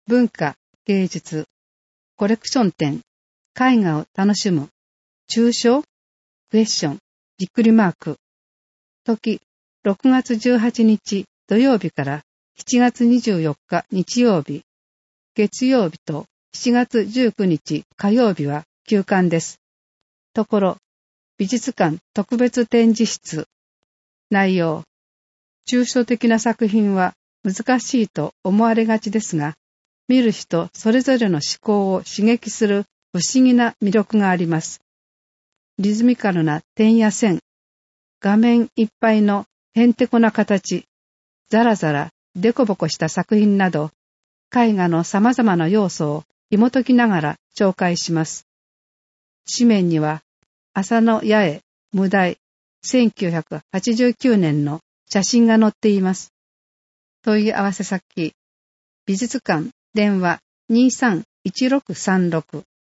文化、芸術、コレクション展、絵画を楽しむ、抽象、クエスチョン、びっくりマーク。時、6月18日土曜日から7月24日日曜日、月曜日と7月19日火曜日は休館です。ところ、美術館特別展示室。内容、抽象的な作品は難しいと思われがちですが、見る人それぞれの思考を刺激する不思議な魅力があります。リズミカルな点や線、画面いっぱいのへんてこな形、ザラザラ、デコボコした作品など、絵画の様々な要素を紐解きながら紹介します。紙面には、浅野八重、無題、1989年の写真が載っています。問い合わせ先、美術館、電話231636